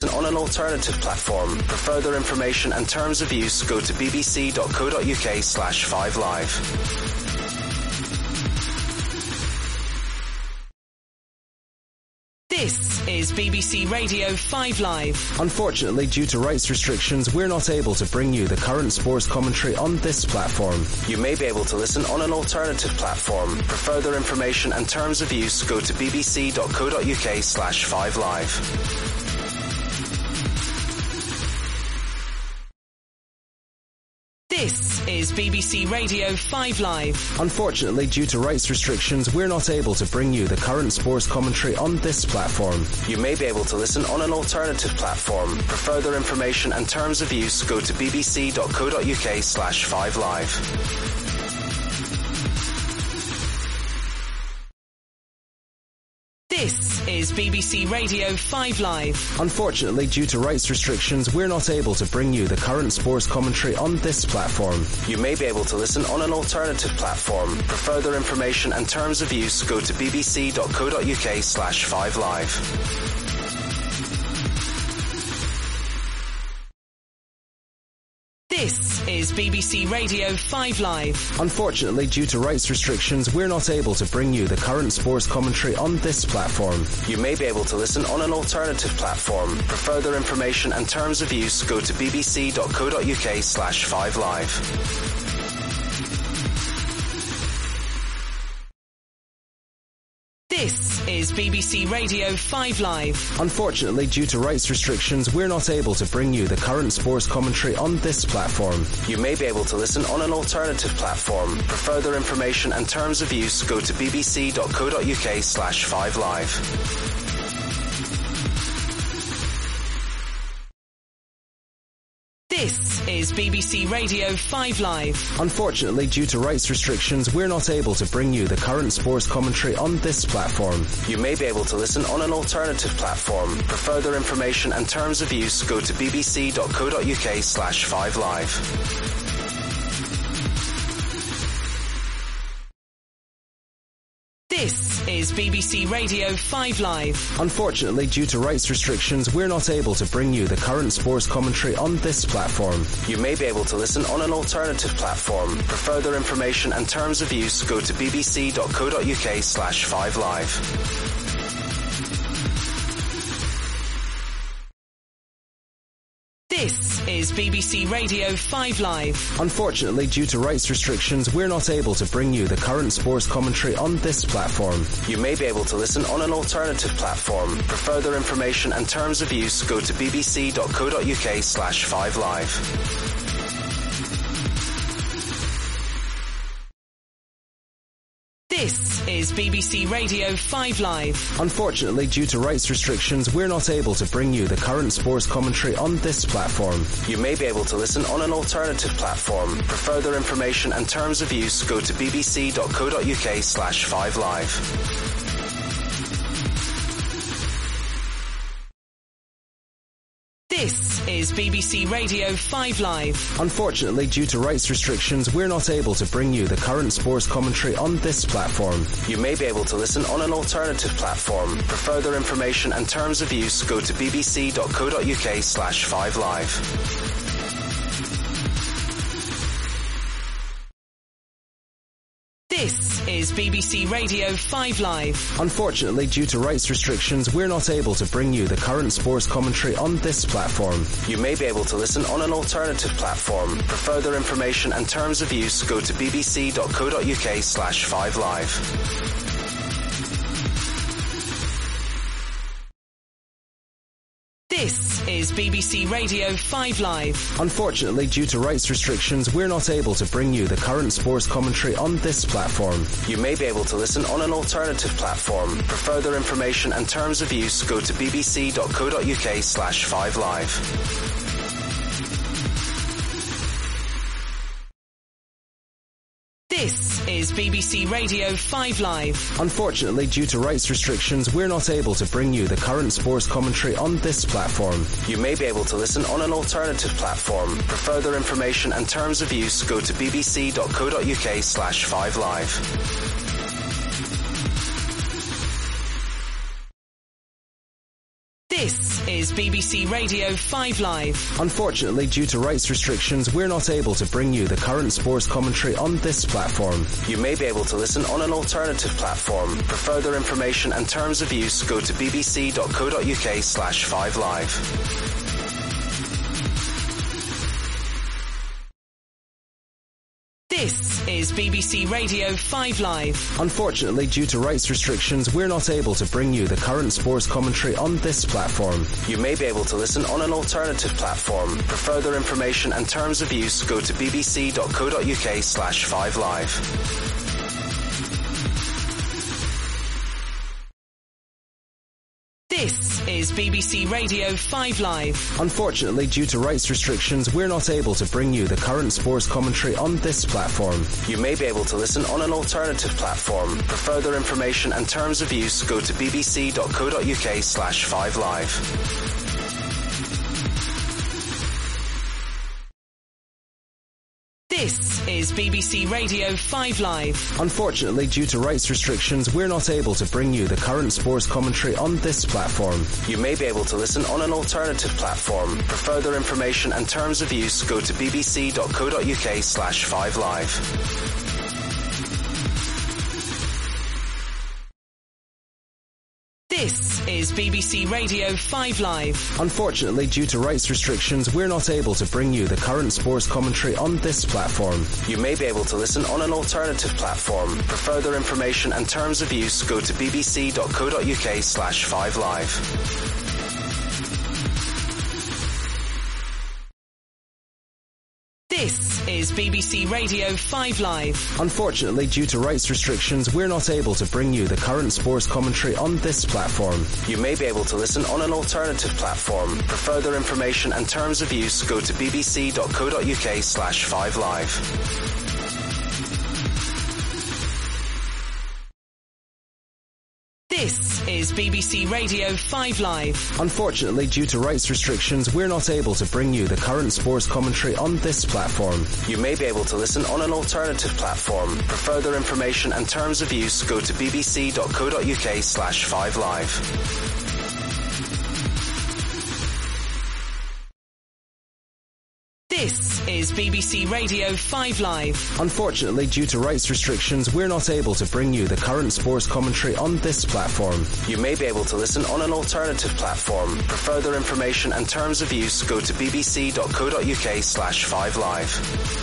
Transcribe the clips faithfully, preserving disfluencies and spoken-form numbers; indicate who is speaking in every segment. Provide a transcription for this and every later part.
Speaker 1: on an alternative platform. For further information and terms of use, go to bbc.co.uk slash 5live.
Speaker 2: This is B B C Radio five Live.
Speaker 1: Unfortunately, due to rights restrictions, we're not able to bring you the current sports commentary on this platform. You may be able to listen on an alternative platform. For further information and terms of use, go to bbc.co.uk slash 5live.
Speaker 2: This is B B C Radio five Live.
Speaker 1: Unfortunately, due to rights restrictions, we're not able to bring you the current sports commentary on this platform. You may be able to listen on an alternative platform. For further information and terms of use, go to bbc.co.uk slash 5live.
Speaker 2: This is B B C Radio five Live.
Speaker 1: Unfortunately, due to rights restrictions, we're not able to bring you the current sports commentary on this platform. You may be able to listen on an alternative platform. For further information and terms of use, go to bbc.co.uk slash 5live.
Speaker 2: This is B B C Radio five Live.
Speaker 1: Unfortunately, due to rights restrictions, we're not able to bring you the current sports commentary on this platform. You may be able to listen on an alternative platform. For further information and terms of use, go to bbc.co.uk slash 5live.
Speaker 2: This is B B C Radio five Live.
Speaker 1: Unfortunately, due to rights restrictions, we're not able to bring you the current sports commentary on this platform. You may be able to listen on an alternative platform. For further information and terms of use, go to bbc.co.uk slash 5live.
Speaker 2: This is B B C Radio five Live.
Speaker 1: Unfortunately, due to rights restrictions, we're not able to bring you the current sports commentary on this platform. You may be able to listen on an alternative platform. For further information and terms of use, go to bbc.co.uk slash 5live.
Speaker 2: This is B B C Radio five Live.
Speaker 1: Unfortunately, due to rights restrictions, we're not able to bring you the current sports commentary on this platform. You may be able to listen on an alternative platform. For further information and terms of use, go to bbc.co.uk slash 5live.
Speaker 2: This is B B C Radio five Live.
Speaker 1: Unfortunately, due to rights restrictions, we're not able to bring you the current sports commentary on this platform. You may be able to listen on an alternative platform. For further information and terms of use, go to bbc.co.uk slash 5live.
Speaker 2: This is B B C Radio five Live.
Speaker 1: Unfortunately, due to rights restrictions, we're not able to bring you the current sports commentary on this platform. You may be able to listen on an alternative platform. For further information and terms of use, go to bbc.co.uk slash 5live.
Speaker 2: This is B B C Radio five Live.
Speaker 1: Unfortunately, due to rights restrictions, we're not able to bring you the current sports commentary on this platform. You may be able to listen on an alternative platform. For further information and terms of use, go to bbc.co.uk slash 5live.
Speaker 2: This is B B C Radio five Live.
Speaker 1: Unfortunately, due to rights restrictions, we're not able to bring you the current sports commentary on this platform. You may be able to listen on an alternative platform. For further information and terms of use, go to bbc.co.uk slash 5live.
Speaker 2: This is B B C Radio five Live.
Speaker 1: Unfortunately, due to rights restrictions, we're not able to bring you the current sports commentary on this platform. You may be able to listen on an alternative platform. For further information and terms of use, go to bbc.co.uk slash 5live.
Speaker 2: This is B B C Radio five Live.
Speaker 1: Unfortunately, due to rights restrictions, we're not able to bring you the current sports commentary on this platform. You may be able to listen on an alternative platform. For further information and terms of use, go to bbc.co.uk slash 5live.
Speaker 2: This is is B B C Radio five Live.
Speaker 1: Unfortunately, due to rights restrictions, we're not able to bring you the current sports commentary on this platform. You may be able to listen on an alternative platform. For further information and terms of use, go to bbc.co.uk slash 5live.
Speaker 2: This is B B C Radio five Live.
Speaker 1: Unfortunately, due to rights restrictions, we're not able to bring you the current sports commentary on this platform. You may be able to listen on an alternative platform. For further information and terms of use, go to bbc.co.uk slash 5live.
Speaker 2: This is B B C Radio five Live.
Speaker 1: Unfortunately, due to rights restrictions, we're not able to bring you the current sports commentary on this platform. You may be able to listen on an alternative platform. For further information and terms of use, go to bbc.co.uk slash 5live.
Speaker 2: This is B B C Radio five Live.
Speaker 1: Unfortunately, due to rights restrictions, we're not able to bring you the current sports commentary on this platform. You may be able to listen on an alternative platform. For further information and terms of use, go to bbc.co.uk slash 5live.
Speaker 2: This is B B C Radio five Live.
Speaker 1: Unfortunately, due to rights restrictions, we're not able to bring you the current sports commentary on this platform. You may be able to listen on an alternative platform. For further information and terms of use, go to bbc.co.uk slash 5live.
Speaker 2: This is B B C Radio five Live.
Speaker 1: Unfortunately, due to rights restrictions, we're not able to bring you the current sports commentary on this platform. You may be able to listen on an alternative platform. For further information and terms of use, go to bbc.co.uk slash 5live.
Speaker 2: This is B B C Radio five Live.
Speaker 1: Unfortunately, due to rights restrictions, we're not able to bring you the current sports commentary on this platform. You may be able to listen on an alternative platform. For further information and terms of use, go to bbc.co.uk slash 5live.
Speaker 2: This is B B C Radio five Live.
Speaker 1: Unfortunately, due to rights restrictions, we're not able to bring you the current sports commentary on this platform. You may be able to listen on an alternative platform. For further information and terms of use, go to bbc.co.uk slash 5live.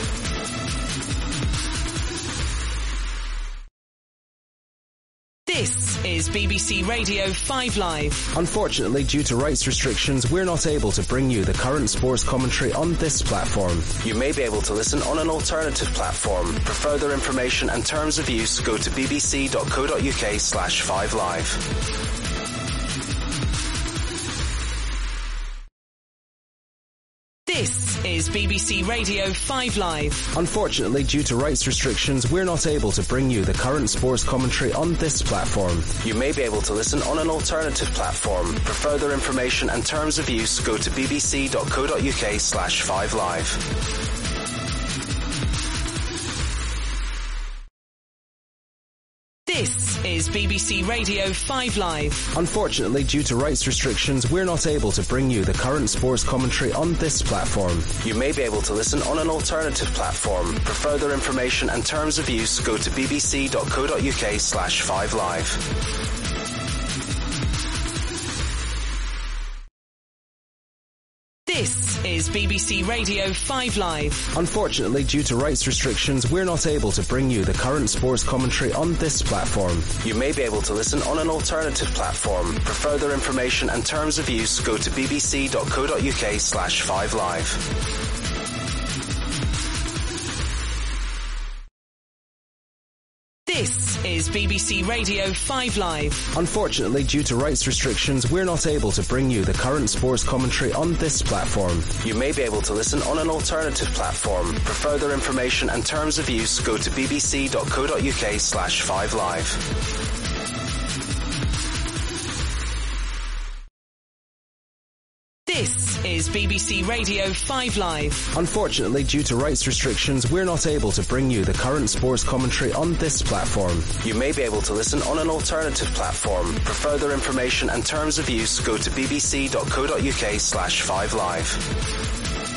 Speaker 2: This is B B C Radio five Live.
Speaker 1: Unfortunately, due to rights restrictions, we're not able to bring you the current sports commentary on this platform. You may be able to listen on an alternative platform. For further information and terms of use, go to bbc.co.uk slash 5live.
Speaker 2: This is B B C Radio five Live.
Speaker 1: Unfortunately, due to rights restrictions, we're not able to bring you the current sports commentary on this platform. You may be able to listen on an alternative platform. For further information and terms of use, go to bbc.co.uk slash 5live.
Speaker 2: This is B B C Radio five Live.
Speaker 1: Unfortunately, due to rights restrictions, we're not able to bring you the current sports commentary on this platform. You may be able to listen on an alternative platform. For further information and terms of use, go to bbc.co.uk slash 5live.
Speaker 2: This is B B C Radio five Live.
Speaker 1: Unfortunately, due to rights restrictions, we're not able to bring you the current sports commentary on this platform. You may be able to listen on an alternative platform. For further information and terms of use, go to bbc.co.uk slash 5live.
Speaker 2: This is B B C Radio five Live.
Speaker 1: Unfortunately, due to rights restrictions, we're not able to bring you the current sports commentary on this platform. You may be able to listen on an alternative platform. For further information and terms of use, go to bbc.co.uk slash 5live.
Speaker 2: This This is B B C Radio five Live.
Speaker 1: Unfortunately, due to rights restrictions, we're not able to bring you the current sports commentary on this platform. You may be able to listen on an alternative platform. For further information and terms of use, go to bbc.co.uk slash 5live.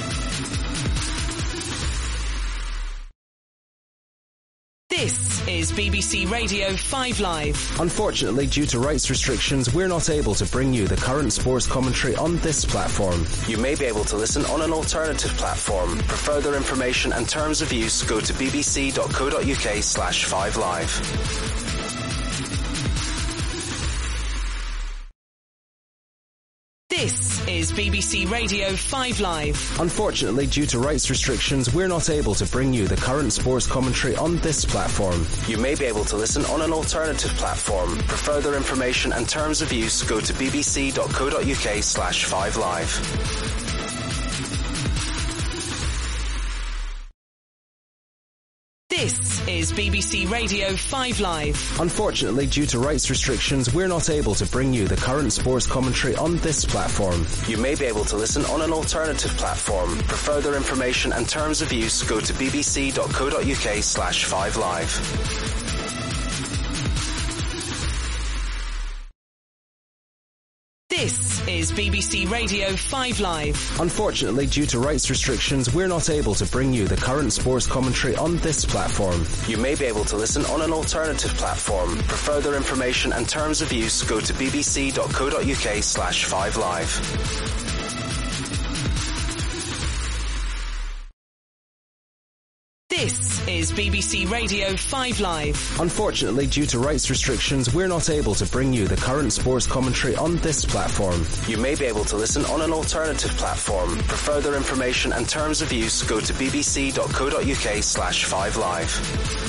Speaker 2: This is B B C Radio five Live.
Speaker 1: Unfortunately, due to rights restrictions, we're not able to bring you the current sports commentary on this platform. You may be able to listen on an alternative platform. For further information and terms of use, go to bbc.co.uk slash 5live.
Speaker 2: This is B B C Radio five Live.
Speaker 1: Unfortunately, due to rights restrictions, we're not able to bring you the current sports commentary on this platform. You may be able to listen on an alternative platform. For further information and terms of use, go to bbc.co.uk slash 5live.
Speaker 2: This is B B C Radio five Live.
Speaker 1: Unfortunately, due to rights restrictions, we're not able to bring you the current sports commentary on this platform. You may be able to listen on an alternative platform. For further information and terms of use, go to bbc.co.uk slash 5live.
Speaker 2: This is B B C Radio five Live.
Speaker 1: Unfortunately, due to rights restrictions, we're not able to bring you the current sports commentary on this platform. You may be able to listen on an alternative platform. For further information and terms of use, go to bbc.co.uk slash 5live.
Speaker 2: This is B B C Radio five Live.
Speaker 1: Unfortunately, due to rights restrictions, we're not able to bring you the current sports commentary on this platform. You may be able to listen on an alternative platform. For further information and terms of use, go to bbc.co.uk slash 5live.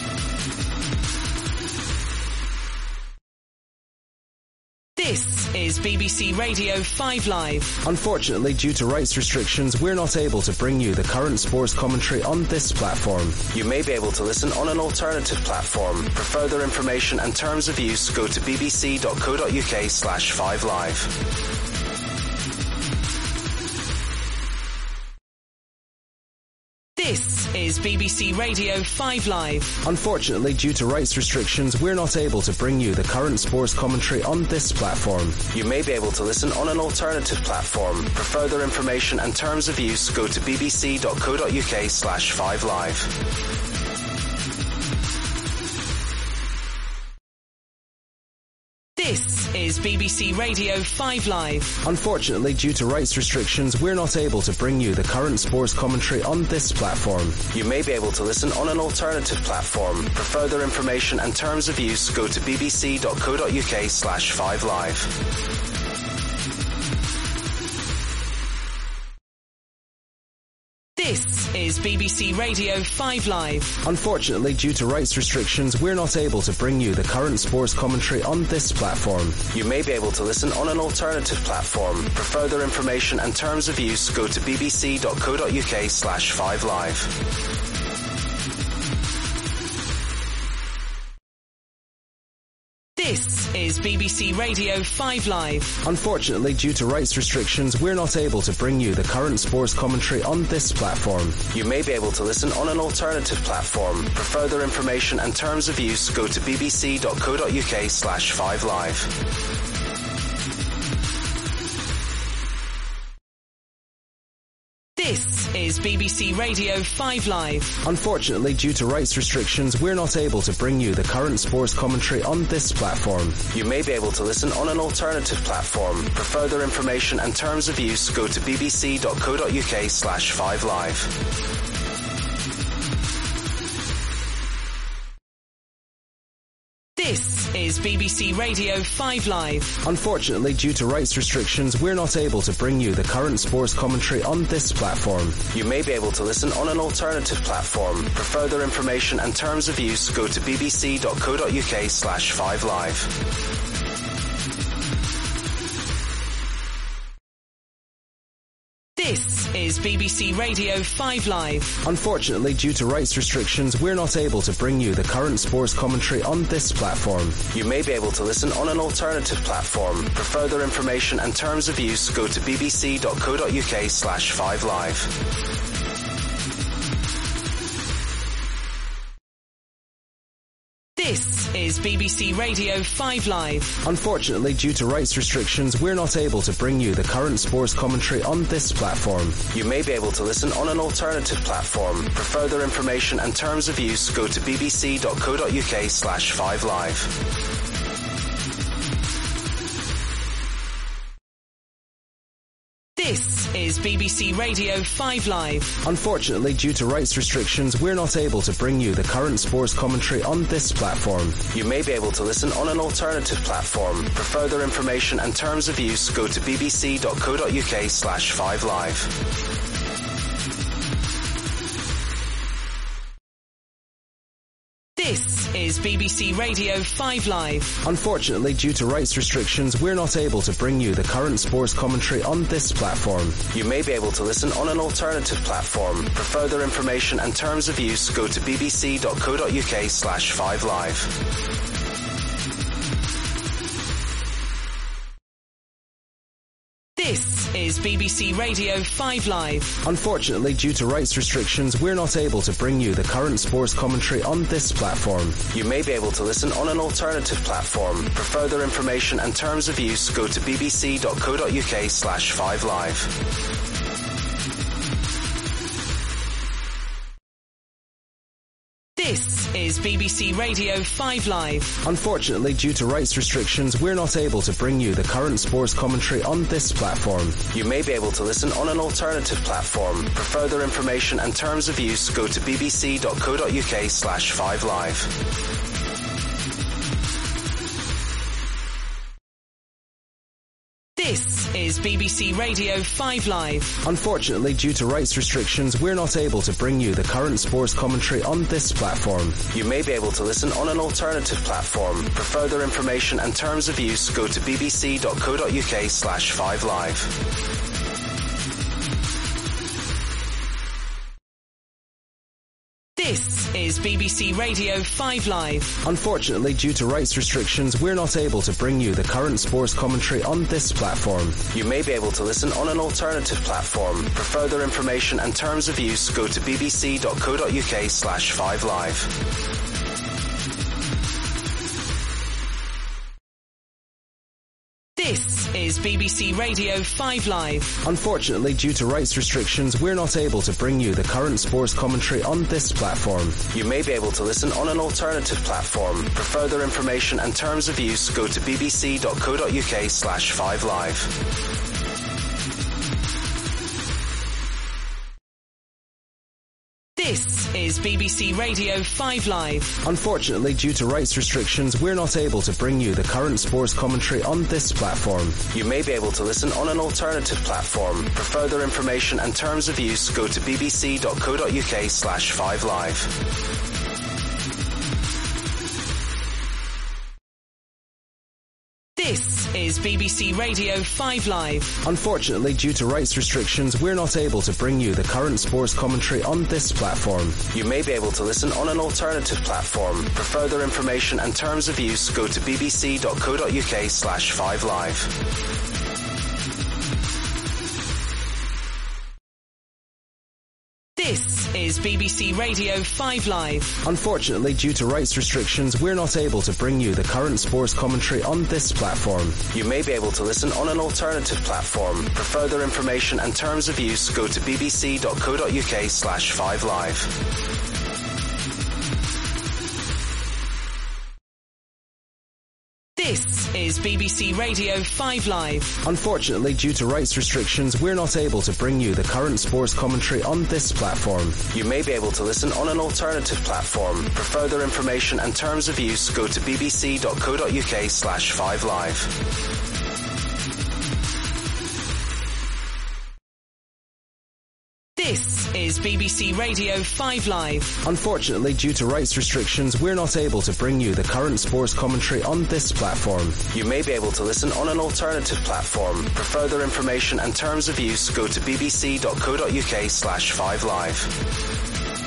Speaker 2: This is B B C Radio five Live.
Speaker 1: Unfortunately, due to rights restrictions, we're not able to bring you the current sports commentary on this platform. You may be able to listen on an alternative platform. For further information and terms of use, go to bbc.co.uk slash 5live.
Speaker 2: This is B B C Radio five Live.
Speaker 1: Unfortunately, due to rights restrictions, we're not able to bring you the current sports commentary on this platform. You may be able to listen on an alternative platform. For further information and terms of use, go to bbc.co.uk slash 5live.
Speaker 2: This is B B C Radio five Live.
Speaker 1: Unfortunately, due to rights restrictions, we're not able to bring you the current sports commentary on this platform. You may be able to listen on an alternative platform. For further information and terms of use, go to bbc.co.uk slash 5live.
Speaker 2: This is B B C Radio five Live.
Speaker 1: Unfortunately, due to rights restrictions, we're not able to bring you the current sports commentary on this platform. You may be able to listen on an alternative platform. For further information and terms of use, go to bbc.co.uk slash 5live.
Speaker 2: This is B B C Radio five Live.
Speaker 1: Unfortunately, due to rights restrictions, we're not able to bring you the current sports commentary on this platform. You may be able to listen on an alternative platform. For further information and terms of use, go to bbc.co.uk slash 5live.
Speaker 2: This is B B C Radio five Live.
Speaker 1: Unfortunately, due to rights restrictions, we're not able to bring you the current sports commentary on this platform. You may be able to listen on an alternative platform. For further information and terms of use, go to bbc.co.uk slash 5live.
Speaker 2: This is B B C Radio five Live.
Speaker 1: Unfortunately, due to rights restrictions, we're not able to bring you the current sports commentary on this platform. You may be able to listen on an alternative platform. For further information and terms of use, go to bbc.co.uk slash 5live.
Speaker 2: This is B B C Radio five Live.
Speaker 1: Unfortunately, due to rights restrictions, we're not able to bring you the current sports commentary on this platform. You may be able to listen on an alternative platform. For further information and terms of use, go to bbc.co.uk slash 5live.
Speaker 2: This is B B C Radio five Live.
Speaker 1: Unfortunately, due to rights restrictions, we're not able to bring you the current sports commentary on this platform. You may be able to listen on an alternative platform. For further information and terms of use, go to bbc.co.uk slash 5live.
Speaker 2: This is B B C Radio five Live.
Speaker 1: Unfortunately, due to rights restrictions, we're not able to bring you the current sports commentary on this platform. You may be able to listen on an alternative platform. For further information and terms of use, go to bbc.co.uk slash 5live.
Speaker 2: This is B B C Radio five Live.
Speaker 1: Unfortunately, due to rights restrictions, we're not able to bring you the current sports commentary on this platform. You may be able to listen on an alternative platform. For further information and terms of use, go to bbc.co.uk slash 5live.
Speaker 2: This is B B C Radio five Live.
Speaker 1: Unfortunately, due to rights restrictions, we're not able to bring you the current sports commentary on this platform. You may be able to listen on an alternative platform. For further information and terms of use, go to bbc.co.uk slash 5live.
Speaker 2: This is B B C Radio five Live.
Speaker 1: Unfortunately, due to rights restrictions, we're not able to bring you the current sports commentary on this platform. You may be able to listen on an alternative platform. For further information and terms of use, go to bbc.co.uk slash 5live.
Speaker 2: This is B B C Radio five Live.
Speaker 1: Unfortunately, due to rights restrictions, we're not able to bring you the current sports commentary on this platform. You may be able to listen on an alternative platform. For further information and terms of use, go to bbc.co.uk slash 5live.
Speaker 2: This is B B C Radio five Live.
Speaker 1: Unfortunately, due to rights restrictions, we're not able to bring you the current sports commentary on this platform. You may be able to listen on an alternative platform. For further information and terms of use, go to bbc.co.uk slash 5live.
Speaker 2: This is B B C Radio five Live.
Speaker 1: Unfortunately, due to rights restrictions, we're not able to bring you the current sports commentary on this platform. You may be able to listen on an alternative platform. For further information and terms of use, go to bbc.co.uk slash 5live.
Speaker 2: This is B B C Radio five Live.
Speaker 1: Unfortunately, due to rights restrictions, we're not able to bring you the current sports commentary on this platform. You may be able to listen on an alternative platform. For further information and terms of use, go to bbc.co.uk slash 5live.
Speaker 2: This is B B C Radio five Live.
Speaker 1: Unfortunately, due to rights restrictions, we're not able to bring you the current sports commentary on this platform. You may be able to listen on an alternative platform. For further information and terms of use, go to bbc.co.uk slash 5live.
Speaker 2: This is B B C Radio five Live.
Speaker 1: Unfortunately, due to rights restrictions, we're not able to bring you the current sports commentary on this platform. You may be able to listen on an alternative platform. For further information and terms of use, go to bbc.co.uk slash 5live.
Speaker 2: This is B B C Radio five Live.
Speaker 1: Unfortunately, due to rights restrictions, we're not able to bring you the current sports commentary on this platform. You may be able to listen on an alternative platform. For further information and terms of use, go to bbc.co.uk slash 5live.
Speaker 2: This is B B C Radio five Live.
Speaker 1: Unfortunately, due to rights restrictions, we're not able to bring you the current sports commentary on this platform. You may be able to listen on an alternative platform. For further information and terms of use, go to bbc.co.uk slash 5live.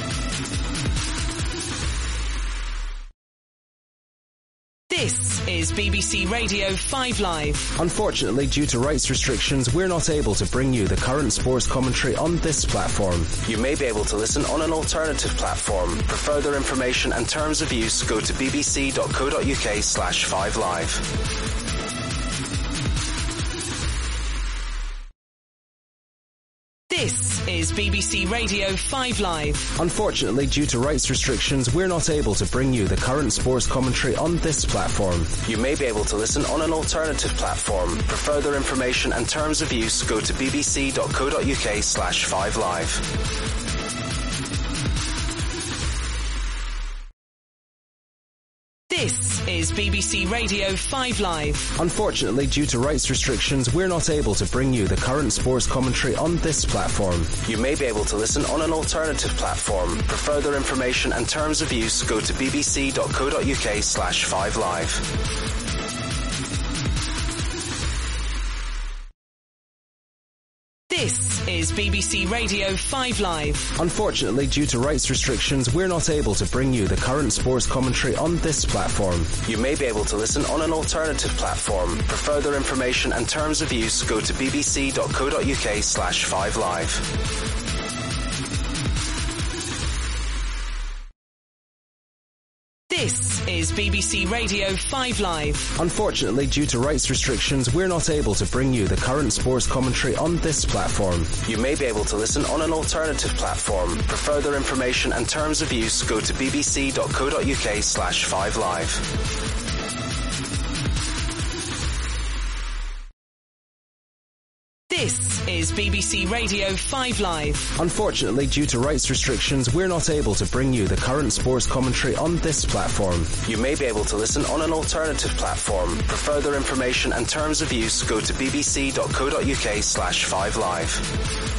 Speaker 2: This is B B C Radio five Live.
Speaker 1: Unfortunately, due to rights restrictions, we're not able to bring you the current sports commentary on this platform. You may be able to listen on an alternative platform. For further information and terms of use, go to bbc.co.uk slash 5live.
Speaker 2: This is B B C Radio five Live.
Speaker 1: Unfortunately, due to rights restrictions, we're not able to bring you the current sports commentary on this platform. You may be able to listen on an alternative platform. For further information and terms of use, go to bbc.co.uk slash 5live.
Speaker 2: This is B B C Radio five Live.
Speaker 1: Unfortunately, due to rights restrictions, we're not able to bring you the current sports commentary on this platform. You may be able to listen on an alternative platform. For further information and terms of use, go to bbc.co.uk slash 5live.
Speaker 2: This is B B C Radio five Live.
Speaker 1: Unfortunately, due to rights restrictions, we're not able to bring you the current sports commentary on this platform. You may be able to listen on an alternative platform. For further information and terms of use, go to bbc.co.uk slash 5live.
Speaker 2: This is B B C Radio five Live.
Speaker 1: Unfortunately, due to rights restrictions, we're not able to bring you the current sports commentary on this platform. You may be able to listen on an alternative platform. For further information and terms of use, go to bbc.co.uk slash 5live.
Speaker 2: This is B B C Radio five Live.
Speaker 1: Unfortunately, due to rights restrictions, we're not able to bring you the current sports commentary on this platform. You may be able to listen on an alternative platform. For further information and terms of use, go to bbc.co.uk slash 5live.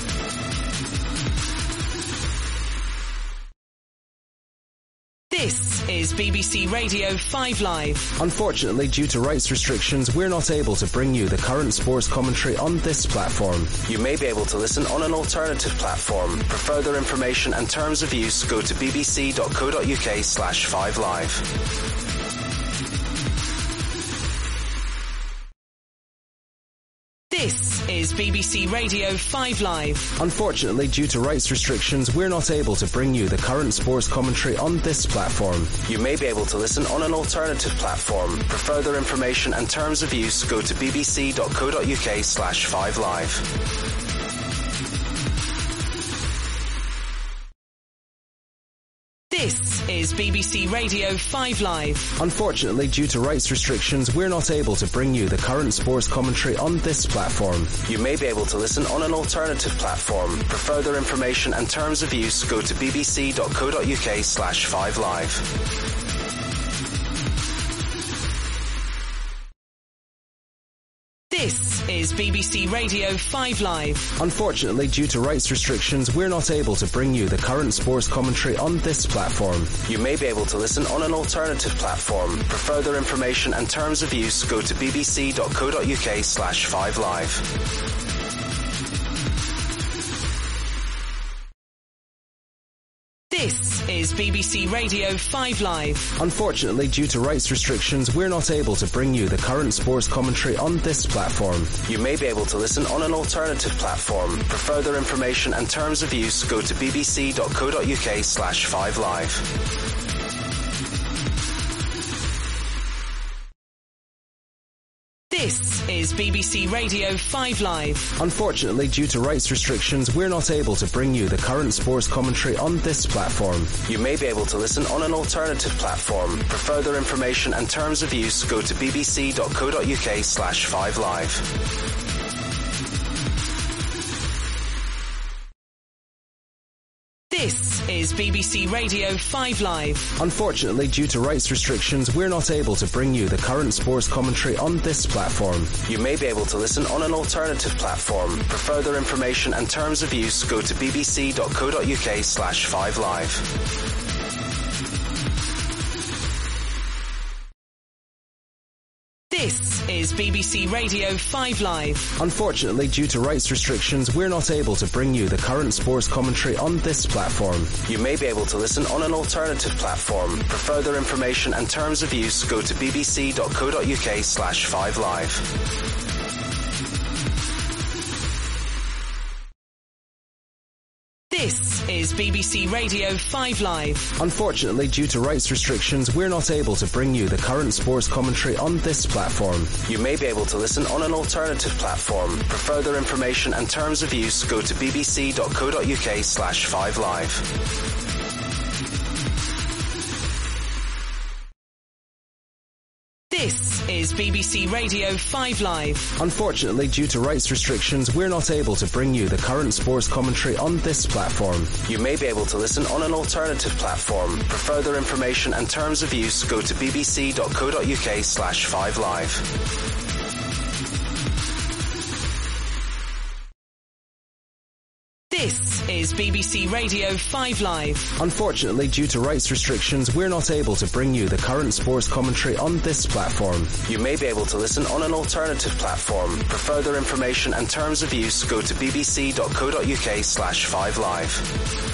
Speaker 2: This is B B C Radio five Live.
Speaker 1: Unfortunately, due to rights restrictions, we're not able to bring you the current sports commentary on this platform. You may be able to listen on an alternative platform. For further information and terms of use, go to bbc.co.uk slash 5live.
Speaker 2: This is B B C Radio five Live.
Speaker 1: Unfortunately, due to rights restrictions, we're not able to bring you the current sports commentary on this platform. You may be able to listen on an alternative platform. For further information and terms of use, go to bbc.co.uk slash 5live.
Speaker 2: This is B B C Radio five Live.
Speaker 1: Unfortunately, due to rights restrictions, we're not able to bring you the current sports commentary on this platform. You may be able to listen on an alternative platform. For further information and terms of use, go to bbc.co.uk slash 5live.
Speaker 2: This is B B C Radio five Live.
Speaker 1: Unfortunately, due to rights restrictions, we're not able to bring you the current sports commentary on this platform. You may be able to listen on an alternative platform. For further information and terms of use, go to bbc.co.uk slash 5live.
Speaker 2: This is B B C Radio five Live.
Speaker 1: Unfortunately, due to rights restrictions, we're not able to bring you the current sports commentary on this platform. You may be able to listen on an alternative platform. For further information and terms of use, go to bbc.co.uk slash 5live.
Speaker 2: This is B B C Radio five Live.
Speaker 1: Unfortunately, due to rights restrictions, we're not able to bring you the current sports commentary on this platform. You may be able to listen on an alternative platform. For further information and terms of use, go to bbc.co.uk slash 5live.
Speaker 2: This is B B C Radio five Live.
Speaker 1: Unfortunately, due to rights restrictions, we're not able to bring you the current sports commentary on this platform. You may be able to listen on an alternative platform. For further information and terms of use, go to bbc.co.uk slash 5live.
Speaker 2: This is B B C Radio five Live.
Speaker 1: Unfortunately, due to rights restrictions, we're not able to bring you the current sports commentary on this platform. You may be able to listen on an alternative platform. For further information and terms of use, go to bbc.co.uk slash 5live.
Speaker 2: This is B B C Radio five Live.
Speaker 1: Unfortunately, due to rights restrictions, we're not able to bring you the current sports commentary on this platform. You may be able to listen on an alternative platform. For further information and terms of use, go to bbc.co.uk slash 5live.
Speaker 2: This is B B C Radio five Live.
Speaker 1: Unfortunately, due to rights restrictions, we're not able to bring you the current sports commentary on this platform. You may be able to listen on an alternative platform. For further information and terms of use, go to bbc.co.uk slash 5live.
Speaker 2: This is B B C Radio five Live.
Speaker 1: Unfortunately, due to rights restrictions, we're not able to bring you the current sports commentary on this platform. You may be able to listen on an alternative platform. For further information and terms of use, go to bbc.co.uk slash 5live.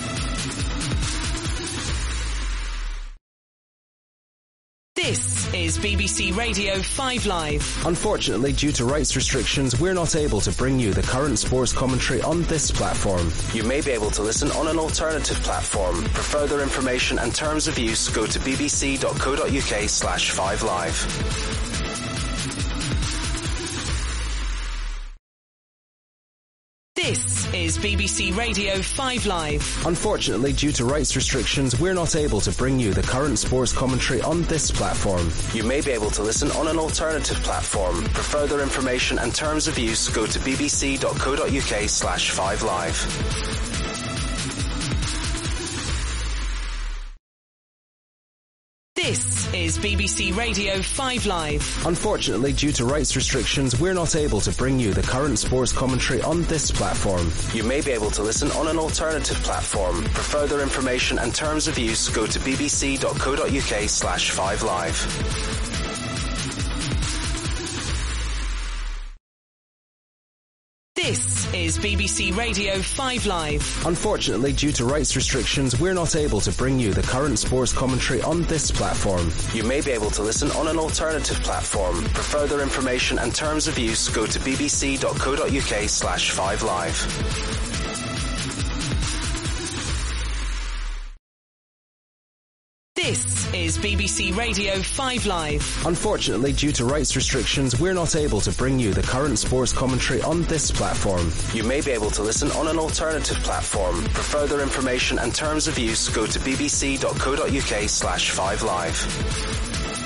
Speaker 2: This is B B C Radio five Live.
Speaker 1: Unfortunately, due to rights restrictions, we're not able to bring you the current sports commentary on this platform. You may be able to listen on an alternative platform. For further information and terms of use, go to bbc.co.uk slash 5live.
Speaker 2: This is B B C Radio five Live.
Speaker 1: Unfortunately, due to rights restrictions, we're not able to bring you the current sports commentary on this platform. You may be able to listen on an alternative platform. For further information and terms of use, go to bbc.co.uk slash 5live.
Speaker 2: This is B B C Radio five Live.
Speaker 1: Unfortunately, due to rights restrictions, we're not able to bring you the current sports commentary on this platform. You may be able to listen on an alternative platform. For further information and terms of use, go to bbc.co.uk slash 5live.
Speaker 2: This is B B C Radio five Live.
Speaker 1: Unfortunately, due to rights restrictions, we're not able to bring you the current sports commentary on this platform. You may be able to listen on an alternative platform. For further information and terms of use, go to bbc.co.uk slash 5live.
Speaker 2: This is B B C Radio five Live.
Speaker 1: Unfortunately, due to rights restrictions, we're not able to bring you the current sports commentary on this platform. You may be able to listen on an alternative platform. For further information and terms of use, go to bbc.co.uk slash 5live.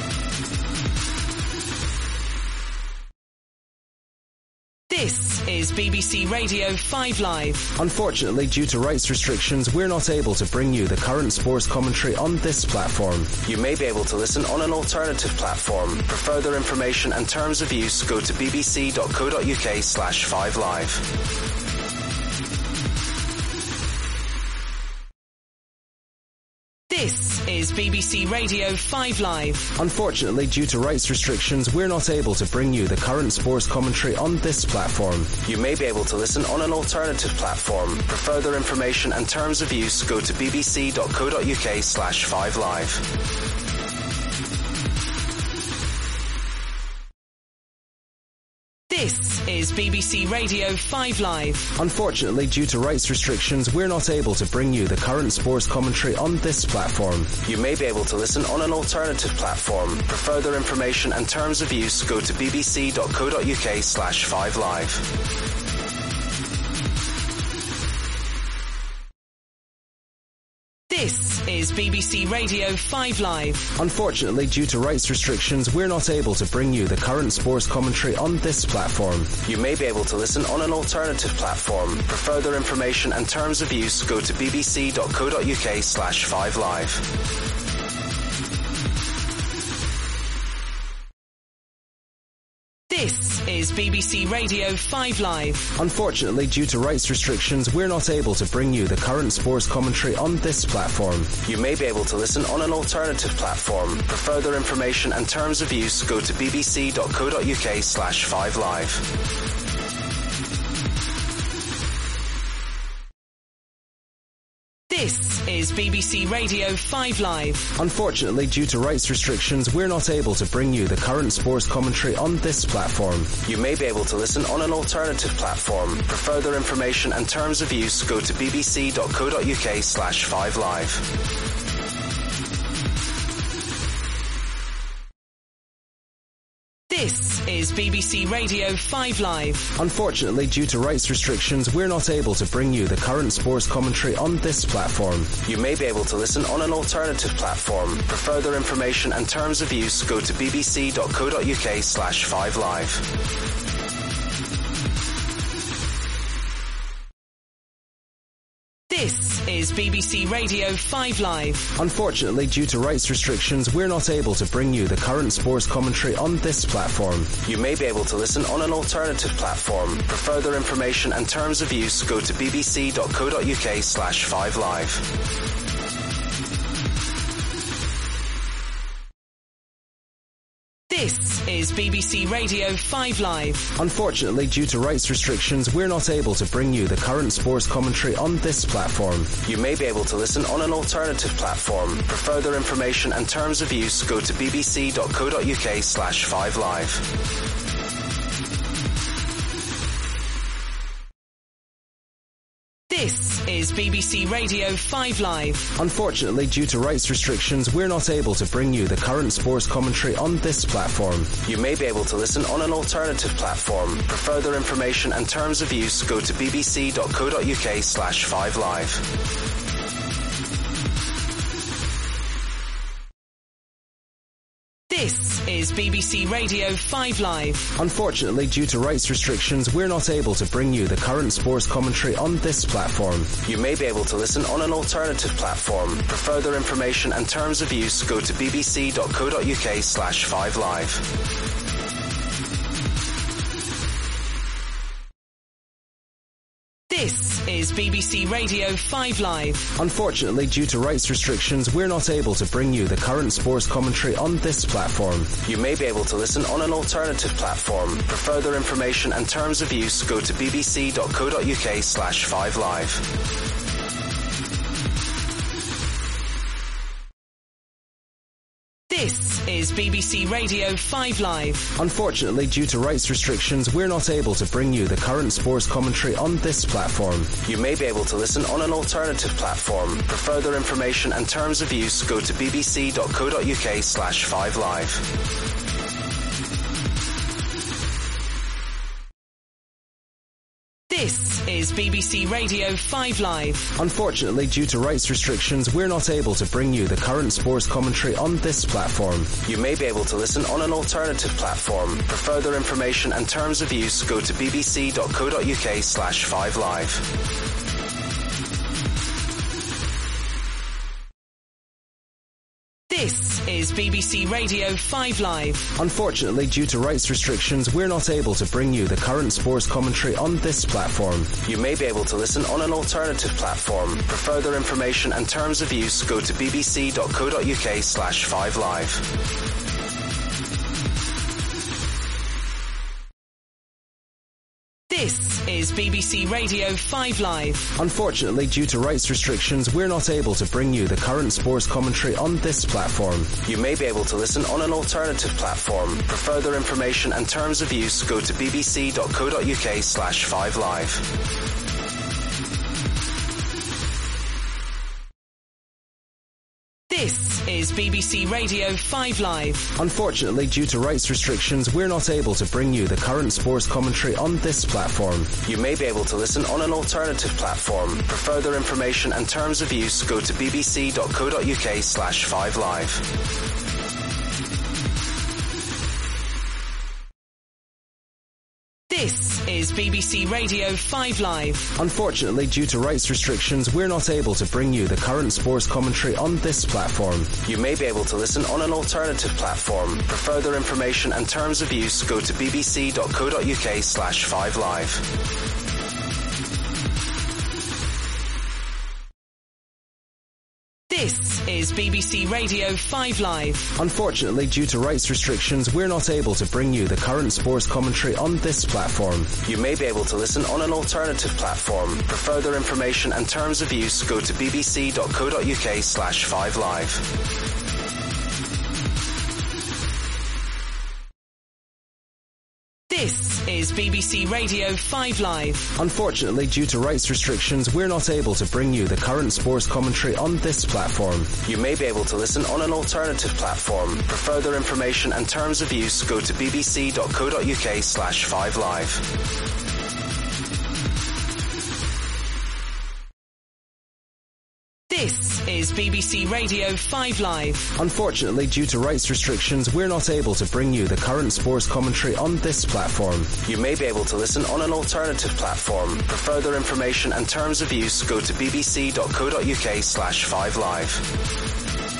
Speaker 2: This is B B C Radio five Live.
Speaker 1: Unfortunately, due to rights restrictions, we're not able to bring you the current sports commentary on this platform. You may be able to listen on an alternative platform. For further information and terms of use, go to bbc.co.uk slash 5live.
Speaker 2: This is B B C Radio five Live.
Speaker 1: Unfortunately, due to rights restrictions, we're not able to bring you the current sports commentary on this platform. You may be able to listen on an alternative platform. For further information and terms of use, go to bbc.co.uk slash 5live.
Speaker 2: This is B B C Radio five Live.
Speaker 1: Unfortunately, due to rights restrictions, we're not able to bring you the current sports commentary on this platform. You may be able to listen on an alternative platform. For further information and terms of use, go to bbc.co.uk slash 5live.
Speaker 2: This is B B C Radio five Live.
Speaker 1: Unfortunately, due to rights restrictions, we're not able to bring you the current sports commentary on this platform. You may be able to listen on an alternative platform. For further information and terms of use, go to bbc.co.uk slash 5live.
Speaker 2: This is B B C Radio five Live.
Speaker 1: Unfortunately, due to rights restrictions, we're not able to bring you the current sports commentary on this platform. You may be able to listen on an alternative platform. For further information and terms of use, go to bbc.co.uk slash 5live.
Speaker 2: This is B B C Radio five Live.
Speaker 1: Unfortunately, due to rights restrictions, we're not able to bring you the current sports commentary on this platform. You may be able to listen on an alternative platform. For further information and terms of use, go to bbc.co.uk slash 5live.
Speaker 2: This is B B C Radio five Live.
Speaker 1: Unfortunately, due to rights restrictions, we're not able to bring you the current sports commentary on this platform. You may be able to listen on an alternative platform. For further information and terms of use, go to bbc.co.uk slash 5live.
Speaker 2: This is B B C Radio five Live.
Speaker 1: Unfortunately, due to rights restrictions, we're not able to bring you the current sports commentary on this platform. You may be able to listen on an alternative platform. For further information and terms of use, go to bbc.co.uk slash 5live.
Speaker 2: This is B B C Radio five Live.
Speaker 1: Unfortunately, due to rights restrictions, we're not able to bring you the current sports commentary on this platform. You may be able to listen on an alternative platform. For further information and terms of use, go to bbc.co.uk slash 5live.
Speaker 2: This is B B C Radio five Live.
Speaker 1: Unfortunately, due to rights restrictions, we're not able to bring you the current sports commentary on this platform. You may be able to listen on an alternative platform. For further information and terms of use, go to bbc.co.uk slash 5live.
Speaker 2: This is B B C Radio five Live.
Speaker 1: Unfortunately, due to rights restrictions, we're not able to bring you the current sports commentary on this platform. You may be able to listen on an alternative platform. For further information and terms of use, go to bbc.co.uk slash 5live.
Speaker 2: This is B B C Radio five Live.
Speaker 1: Unfortunately, due to rights restrictions, we're not able to bring you the current sports commentary on this platform. You may be able to listen on an alternative platform. For further information and terms of use, go to bbc.co.uk slash 5live.
Speaker 2: This is B B C Radio five Live.
Speaker 1: Unfortunately, due to rights restrictions, we're not able to bring you the current sports commentary on this platform. You may be able to listen on an alternative platform. For further information and terms of use, go to bbc.co.uk slash 5live.
Speaker 2: This is B B C Radio five Live.
Speaker 1: Unfortunately, due to rights restrictions, we're not able to bring you the current sports commentary on this platform. You may be able to listen on an alternative platform. For further information and terms of use, go to bbc.co.uk slash 5live.
Speaker 2: This is B B C Radio five Live.
Speaker 1: Unfortunately, due to rights restrictions, we're not able to bring you the current sports commentary on this platform. You may be able to listen on an alternative platform. For further information and terms of use, go to bbc.co.uk slash 5live.
Speaker 2: This is B B C Radio five Live.
Speaker 1: Unfortunately, due to rights restrictions, we're not able to bring you the current sports commentary on this platform. You may be able to listen on an alternative platform. For further information and terms of use, go to bbc.co.uk slash 5live.
Speaker 2: This is B B C Radio five Live.
Speaker 1: Unfortunately, due to rights restrictions, we're not able to bring you the current sports commentary on this platform. You may be able to listen on an alternative platform. For further information and terms of use, go to bbc.co.uk slash 5live.
Speaker 2: This is B B C Radio five Live.
Speaker 1: Unfortunately, due to rights restrictions, we're not able to bring you the current sports commentary on this platform. You may be able to listen on an alternative platform. For further information and terms of use, go to bbc.co.uk slash 5live.
Speaker 2: This is B B C Radio five Live.
Speaker 1: Unfortunately, due to rights restrictions, we're not able to bring you the current sports commentary on this platform. You may be able to listen on an alternative platform. For further information and terms of use, go to bbc.co.uk slash 5live.
Speaker 2: This is B B C Radio five Live.
Speaker 1: Unfortunately, due to rights restrictions, we're not able to bring you the current sports commentary on this platform. You may be able to listen on an alternative platform. For further information and terms of use, go to bbc.co.uk slash 5live.
Speaker 2: This is B B C Radio five Live.
Speaker 1: Unfortunately, due to rights restrictions, we're not able to bring you the current sports commentary on this platform. You may be able to listen on an alternative platform. For further information and terms of use, go to bbc.co.uk slash 5live.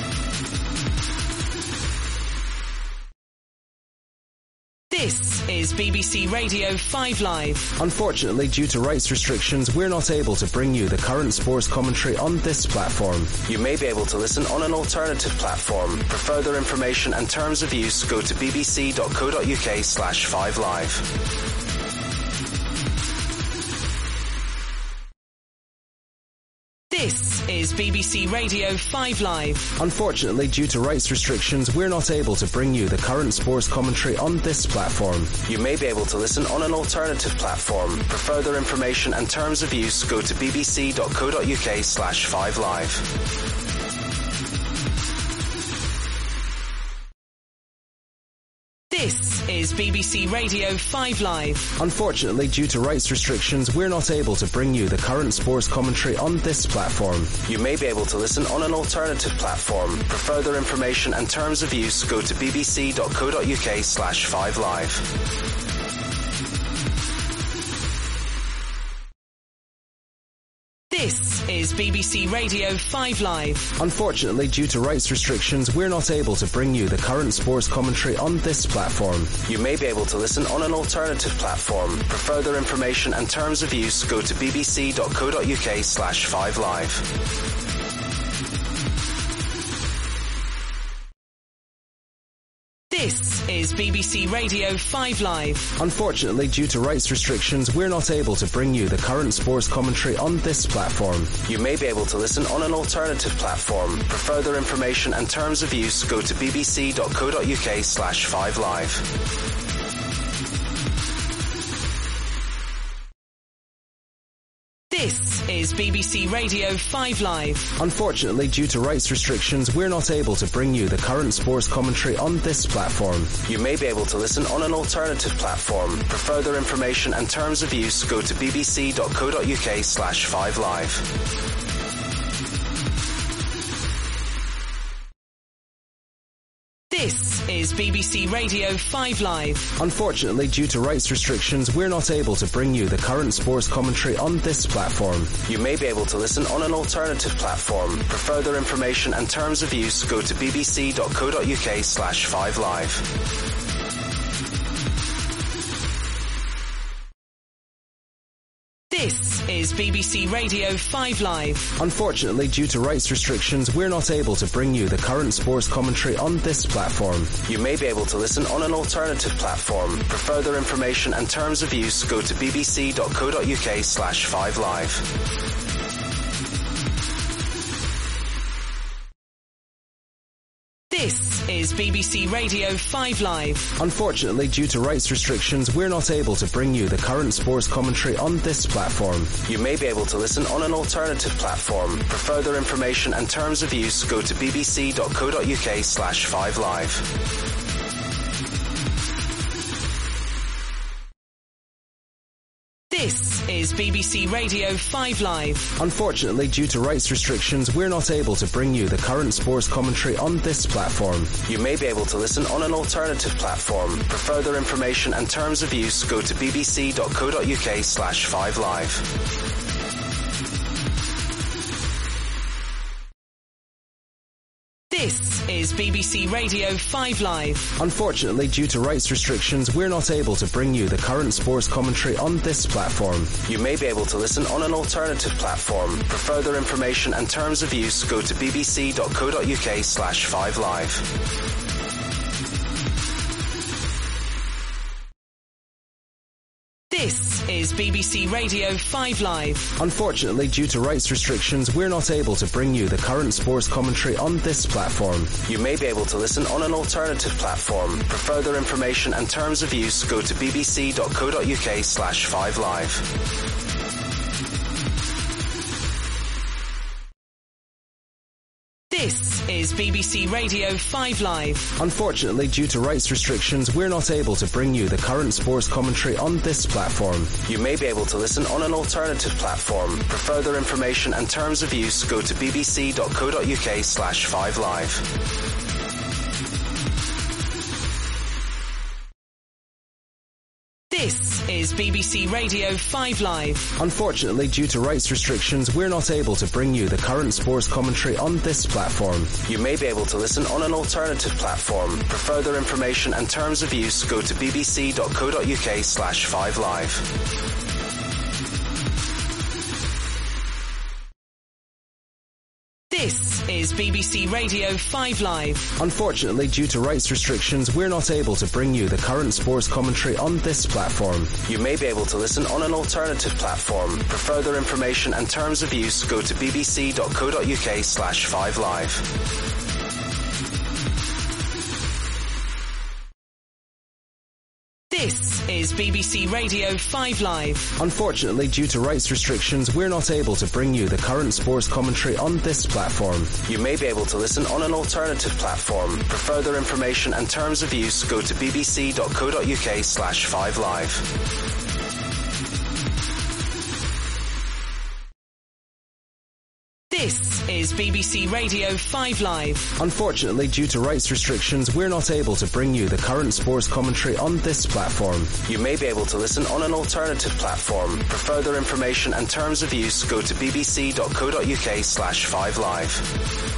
Speaker 2: This is B B C Radio five Live.
Speaker 1: Unfortunately, due to rights restrictions, we're not able to bring you the current sports commentary on this platform. You may be able to listen on an alternative platform. For further information and terms of use, go to bbc.co.uk slash 5live.
Speaker 2: This is B B C Radio five Live.
Speaker 1: Unfortunately, due to rights restrictions, we're not able to bring you the current sports commentary on this platform. You may be able to listen on an alternative platform. For further information and terms of use, go to bbc.co.uk slash 5live.
Speaker 2: This is B B C Radio five Live.
Speaker 1: Unfortunately, due to rights restrictions, we're not able to bring you the current sports commentary on this platform. You may be able to listen on an alternative platform. For further information and terms of use, go to bbc.co.uk slash 5live.
Speaker 2: This is B B C Radio five Live.
Speaker 1: Unfortunately, due to rights restrictions, we're not able to bring you the current sports commentary on this platform. You may be able to listen on an alternative platform. For further information and terms of use, go to bbc.co.uk slash 5live.
Speaker 2: This is B B C Radio five Live.
Speaker 1: Unfortunately, due to rights restrictions, we're not able to bring you the current sports commentary on this platform. You may be able to listen on an alternative platform. For further information and terms of use, go to bbc.co.uk slash 5live.
Speaker 2: This is B B C Radio five Live.
Speaker 1: Unfortunately, due to rights restrictions, we're not able to bring you the current sports commentary on this platform. You may be able to listen on an alternative platform. For further information and terms of use, go to bbc.co.uk slash 5live.
Speaker 2: This is B B C Radio five Live.
Speaker 1: Unfortunately, due to rights restrictions, we're not able to bring you the current sports commentary on this platform. You may be able to listen on an alternative platform. For further information and terms of use, go to bbc.co.uk slash 5live.
Speaker 2: This is B B C Radio five Live.
Speaker 1: Unfortunately, due to rights restrictions, we're not able to bring you the current sports commentary on this platform. You may be able to listen on an alternative platform. For further information and terms of use, go to bbc.co.uk slash 5live.
Speaker 2: This is is B B C Radio five Live.
Speaker 1: Unfortunately, due to rights restrictions, we're not able to bring you the current sports commentary on this platform. You may be able to listen on an alternative platform. For further information and terms of use, go to bbc.co.uk slash 5live.
Speaker 2: This is B B C Radio five Live.
Speaker 1: Unfortunately, due to rights restrictions, we're not able to bring you the current sports commentary on this platform. You may be able to listen on an alternative platform. For further information and terms of use, go to bbc.co.uk slash 5live.
Speaker 2: This is B B C Radio five Live.
Speaker 1: Unfortunately, due to rights restrictions, we're not able to bring you the current sports commentary on this platform. You may be able to listen on an alternative platform. For further information and terms of use, go to bbc.co.uk slash 5live.
Speaker 2: This is B B C Radio five Live.
Speaker 1: Unfortunately, due to rights restrictions, we're not able to bring you the current sports commentary on this platform. You may be able to listen on an alternative platform. For further information and terms of use, go to bbc.co.uk slash 5live.
Speaker 2: This is B B C Radio five Live.
Speaker 1: Unfortunately, due to rights restrictions, we're not able to bring you the current sports commentary on this platform. You may be able to listen on an alternative platform. For further information and terms of use, go to bbc.co.uk slash 5live.
Speaker 2: This is B B C Radio five Live.
Speaker 1: Unfortunately, due to rights restrictions, we're not able to bring you the current sports commentary on this platform. You may be able to listen on an alternative platform. For further information and terms of use, go to bbc.co.uk slash 5live.
Speaker 2: This is B B C Radio five Live.
Speaker 1: Unfortunately, due to rights restrictions, we're not able to bring you the current sports commentary on this platform. You may be able to listen on an alternative platform. For further information and terms of use, go to bbc.co.uk slash 5live.
Speaker 2: This is B B C Radio five Live.
Speaker 1: Unfortunately, due to rights restrictions, we're not able to bring you the current sports commentary on this platform. You may be able to listen on an alternative platform. For further information and terms of use, go to bbc.co.uk slash 5live.
Speaker 2: This is B B C Radio five Live.
Speaker 1: Unfortunately, due to rights restrictions, we're not able to bring you the current sports commentary on this platform. You may be able to listen on an alternative platform. For further information and terms of use, go to bbc.co.uk slash 5live.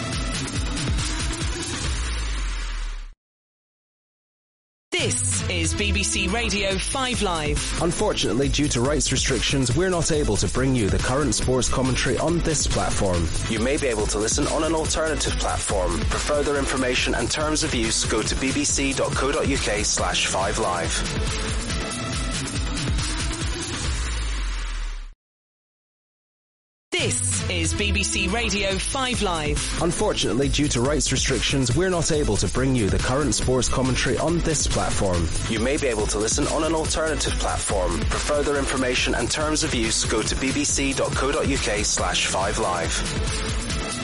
Speaker 2: This is B B C Radio five Live.
Speaker 1: Unfortunately, due to rights restrictions, we're not able to bring you the current sports commentary on this platform. You may be able to listen on an alternative platform. For further information and terms of use, go to bbc.co.uk slash 5live.
Speaker 2: This is B B C Radio five Live.
Speaker 1: Unfortunately, due to rights restrictions, we're not able to bring you the current sports commentary on this platform. You may be able to listen on an alternative platform. For further information and terms of use, go to bbc.co.uk slash 5live.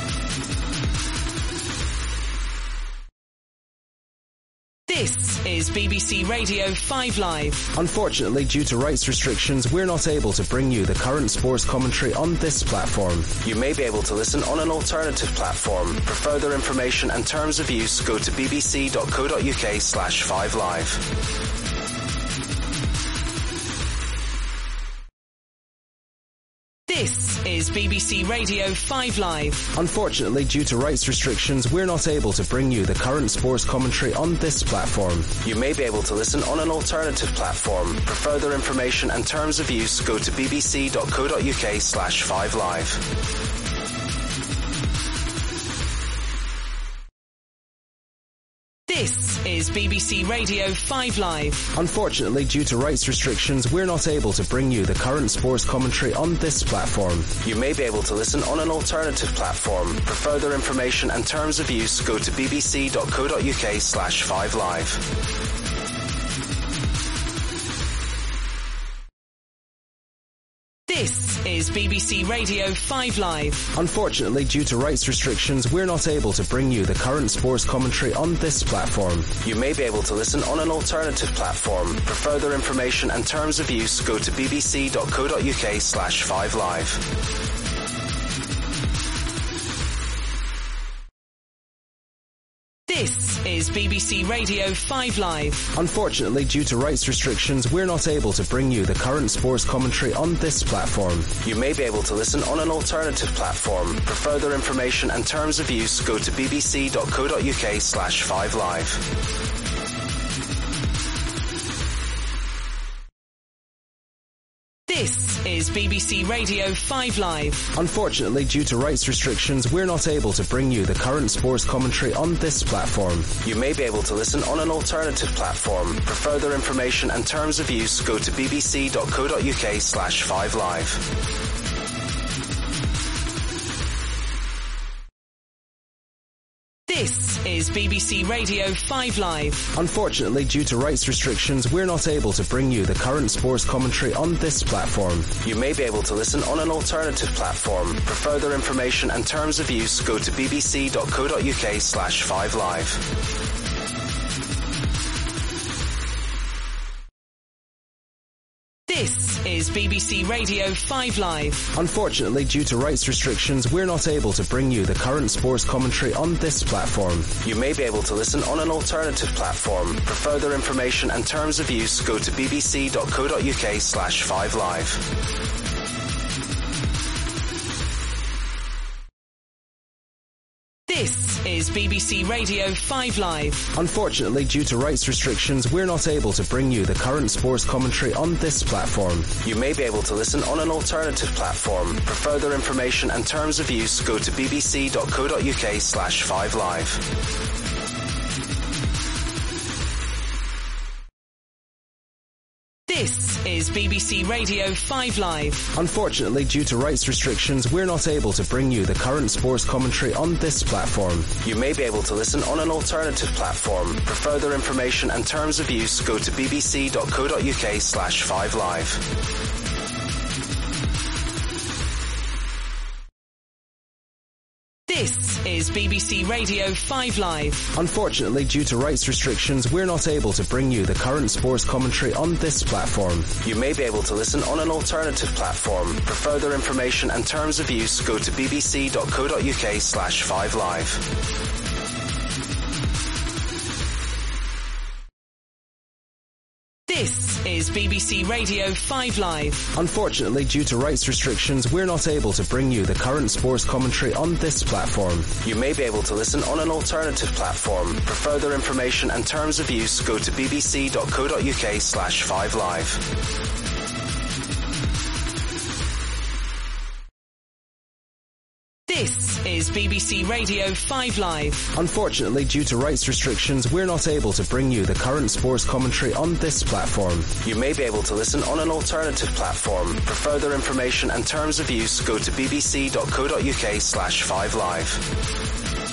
Speaker 2: This is B B C Radio five Live.
Speaker 1: Unfortunately, due to rights restrictions, we're not able to bring you the current sports commentary on this platform. You may be able to listen on an alternative platform. For further information and terms of use, go to bbc.co.uk slash 5live.
Speaker 2: This is B B C Radio five Live.
Speaker 1: Unfortunately, due to rights restrictions, we're not able to bring you the current sports commentary on this platform. You may be able to listen on an alternative platform. For further information and terms of use, go to bbc.co.uk slash 5live.
Speaker 2: This is B B C Radio five Live.
Speaker 1: Unfortunately, due to rights restrictions, we're not able to bring you the current sports commentary on this platform. You may be able to listen on an alternative platform. For further information and terms of use, go to bbc.co.uk slash 5live.
Speaker 2: This is B B C Radio five Live.
Speaker 1: Unfortunately, due to rights restrictions, we're not able to bring you the current sports commentary on this platform. You may be able to listen on an alternative platform. For further information and terms of use, go to bbc.co.uk slash 5live.
Speaker 2: This is B B C Radio five Live.
Speaker 1: Unfortunately, due to rights restrictions, we're not able to bring you the current sports commentary on this platform. You may be able to listen on an alternative platform. For further information and terms of use, go to bbc.co.uk slash 5live.
Speaker 2: This is B B C Radio five Live.
Speaker 1: Unfortunately, due to rights restrictions, we're not able to bring you the current sports commentary on this platform. You may be able to listen on an alternative platform. For further information and terms of use, go to bbc.co.uk slash 5live.
Speaker 2: This is B B C Radio five Live.
Speaker 1: Unfortunately, due to rights restrictions, we're not able to bring you the current sports commentary on this platform. You may be able to listen on an alternative platform. For further information and terms of use, go to bbc.co.uk slash 5live.
Speaker 2: This is B B C Radio five Live.
Speaker 1: Unfortunately, due to rights restrictions, we're not able to bring you the current sports commentary on this platform. You may be able to listen on an alternative platform. For further information and terms of use, go to bbc.co.uk slash 5live.
Speaker 2: This is B B C Radio five Live.
Speaker 1: Unfortunately, due to rights restrictions, we're not able to bring you the current sports commentary on this platform. You may be able to listen on an alternative platform. For further information and terms of use, go to bbc.co.uk slash 5live.
Speaker 2: This is B B C Radio five Live.
Speaker 1: Unfortunately, due to rights restrictions, we're not able to bring you the current sports commentary on this platform. You may be able to listen on an alternative platform. For further information and terms of use, go to bbc.co.uk slash 5live.
Speaker 2: This is B B C Radio five Live.
Speaker 1: Unfortunately, due to rights restrictions, we're not able to bring you the current sports commentary on this platform. You may be able to listen on an alternative platform. For further information and terms of use, go to bbc.co.uk slash 5live.
Speaker 2: This is B B C Radio five Live.
Speaker 1: Unfortunately, due to rights restrictions, we're not able to bring you the current sports commentary on this platform. You may be able to listen on an alternative platform. For further information and terms of use, go to bbc.co.uk slash 5live.
Speaker 2: This is B B C Radio five Live.
Speaker 1: Unfortunately, due to rights restrictions, we're not able to bring you the current sports commentary on this platform. You may be able to listen on an alternative platform. For further information and terms of use, go to bbc.co.uk slash 5live.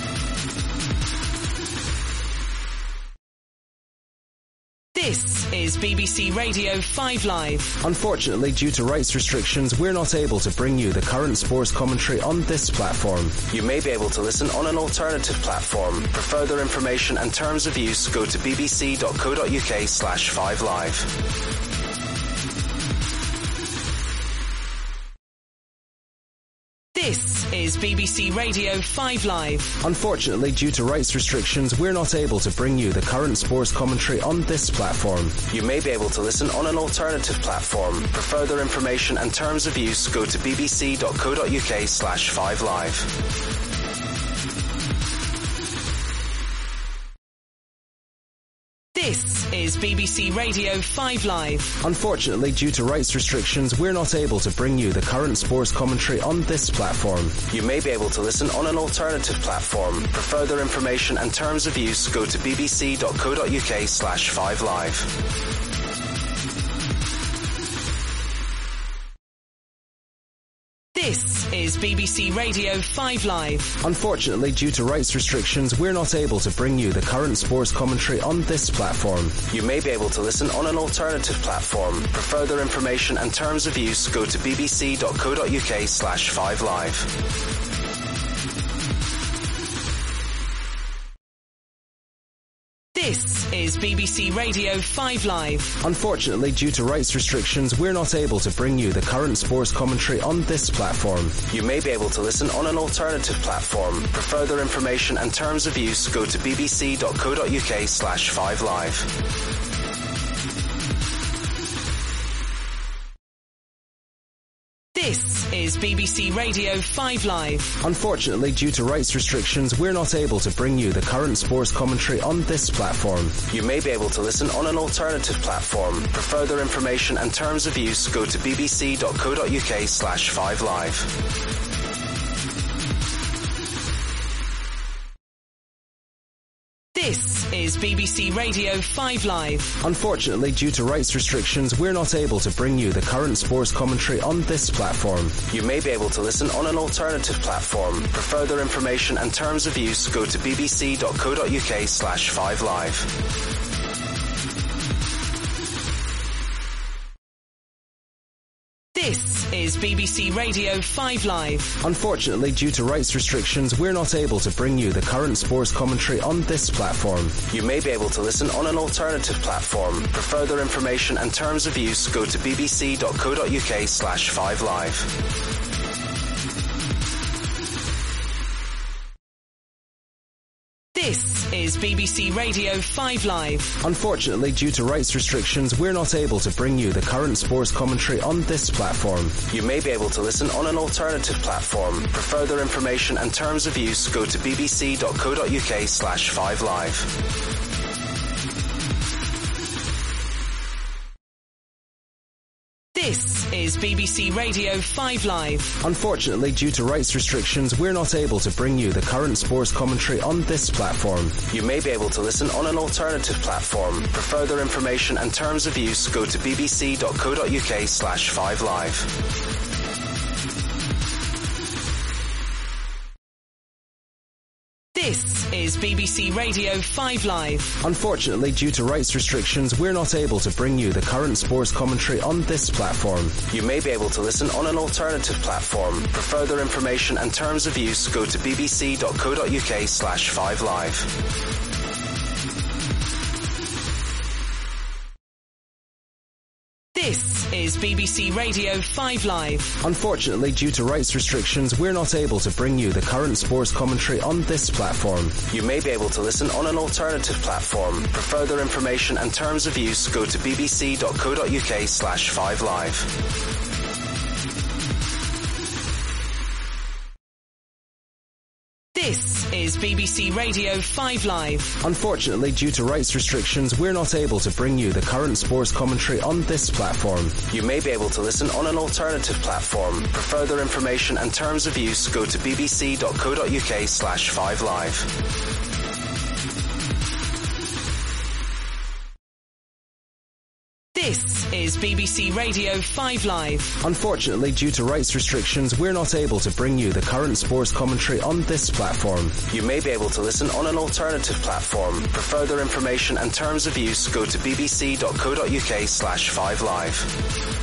Speaker 2: This is B B C Radio five Live.
Speaker 1: Unfortunately, due to rights restrictions, we're not able to bring you the current sports commentary on this platform. You may be able to listen on an alternative platform. For further information and terms of use, go to bbc.co.uk slash 5live.
Speaker 2: This is B B C Radio five Live.
Speaker 1: Unfortunately, due to rights restrictions, we're not able to bring you the current sports commentary on this platform. You may be able to listen on an alternative platform. For further information and terms of use, go to bbc.co.uk slash 5live.
Speaker 2: This is is B B C Radio five Live.
Speaker 1: Unfortunately, due to rights restrictions, we're not able to bring you the current sports commentary on this platform. You may be able to listen on an alternative platform. For further information and terms of use, go to bbc.co.uk slash 5live.
Speaker 2: This is B B C Radio five Live.
Speaker 1: Unfortunately, due to rights restrictions, we're not able to bring you the current sports commentary on this platform. You may be able to listen on an alternative platform. For further information and terms of use, go to bbc.co.uk slash 5live.
Speaker 2: This is B B C Radio five Live.
Speaker 1: Unfortunately, due to rights restrictions, we're not able to bring you the current sports commentary on this platform. You may be able to listen on an alternative platform. For further information and terms of use, go to bbc.co.uk slash 5live.
Speaker 2: This is B B C Radio five Live.
Speaker 1: Unfortunately, due to rights restrictions, we're not able to bring you the current sports commentary on this platform. You may be able to listen on an alternative platform. For further information and terms of use, go to bbc.co.uk slash 5live.
Speaker 2: This is B B C Radio five Live.
Speaker 1: Unfortunately, due to rights restrictions, we're not able to bring you the current sports commentary on this platform. You may be able to listen on an alternative platform. For further information and terms of use, go to bbc.co.uk slash 5live.
Speaker 2: This is B B C Radio five Live.
Speaker 1: Unfortunately, due to rights restrictions, we're not able to bring you the current sports commentary on this platform. You may be able to listen on an alternative platform. For further information and terms of use, go to bbc.co.uk slash 5live.
Speaker 2: This is B B C Radio five Live.
Speaker 1: Unfortunately, due to rights restrictions, we're not able to bring you the current sports commentary on this platform. You may be able to listen on an alternative platform. For further information and terms of use, go to bbc.co.uk slash 5live.
Speaker 2: This is B B C Radio five Live.
Speaker 1: Unfortunately, due to rights restrictions, we're not able to bring you the current sports commentary on this platform. You may be able to listen on an alternative platform. For further information and terms of use, go to bbc.co.uk slash 5live.
Speaker 2: This is B B C Radio five Live.
Speaker 1: Unfortunately, due to rights restrictions, we're not able to bring you the current sports commentary on this platform. You may be able to listen on an alternative platform. For further information and terms of use, go to bbc.co.uk slash 5live.
Speaker 2: This is B B C Radio five Live.
Speaker 1: Unfortunately, due to rights restrictions, we're not able to bring you the current sports commentary on this platform. You may be able to listen on an alternative platform. For further information and terms of use, go to bbc.co.uk slash 5live.
Speaker 2: This is B B C Radio five Live.
Speaker 1: Unfortunately, due to rights restrictions, we're not able to bring you the current sports commentary on this platform. You may be able to listen on an alternative platform. For further information and terms of use, go to bbc.co.uk slash 5live.
Speaker 2: This is B B C Radio five Live.
Speaker 1: Unfortunately, due to rights restrictions, we're not able to bring you the current sports commentary on this platform. You may be able to listen on an alternative platform. For further information and terms of use, go to bbc.co.uk slash 5live.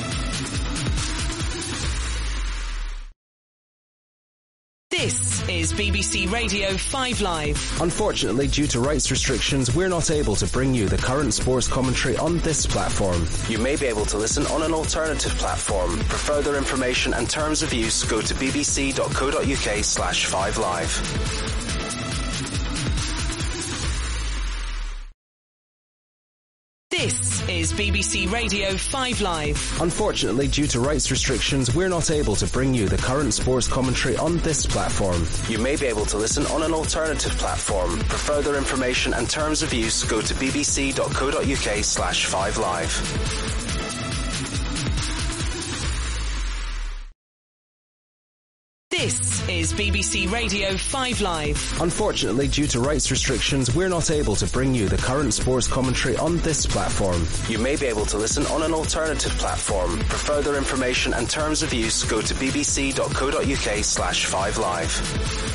Speaker 2: This is B B C Radio five Live.
Speaker 1: Unfortunately, due to rights restrictions, we're not able to bring you the current sports commentary on this platform. You may be able to listen on an alternative platform. For further information and terms of use, go to bbc.co.uk slash 5live.
Speaker 2: This is is B B C Radio five Live.
Speaker 1: Unfortunately, due to rights restrictions, we're not able to bring you the current sports commentary on this platform. You may be able to listen on an alternative platform. For further information and terms of use, go to bbc.co.uk slash 5live.
Speaker 2: This is B B C Radio five Live.
Speaker 1: Unfortunately, due to rights restrictions, we're not able to bring you the current sports commentary on this platform. You may be able to listen on an alternative platform. For further information and terms of use, go to bbc.co.uk slash 5live.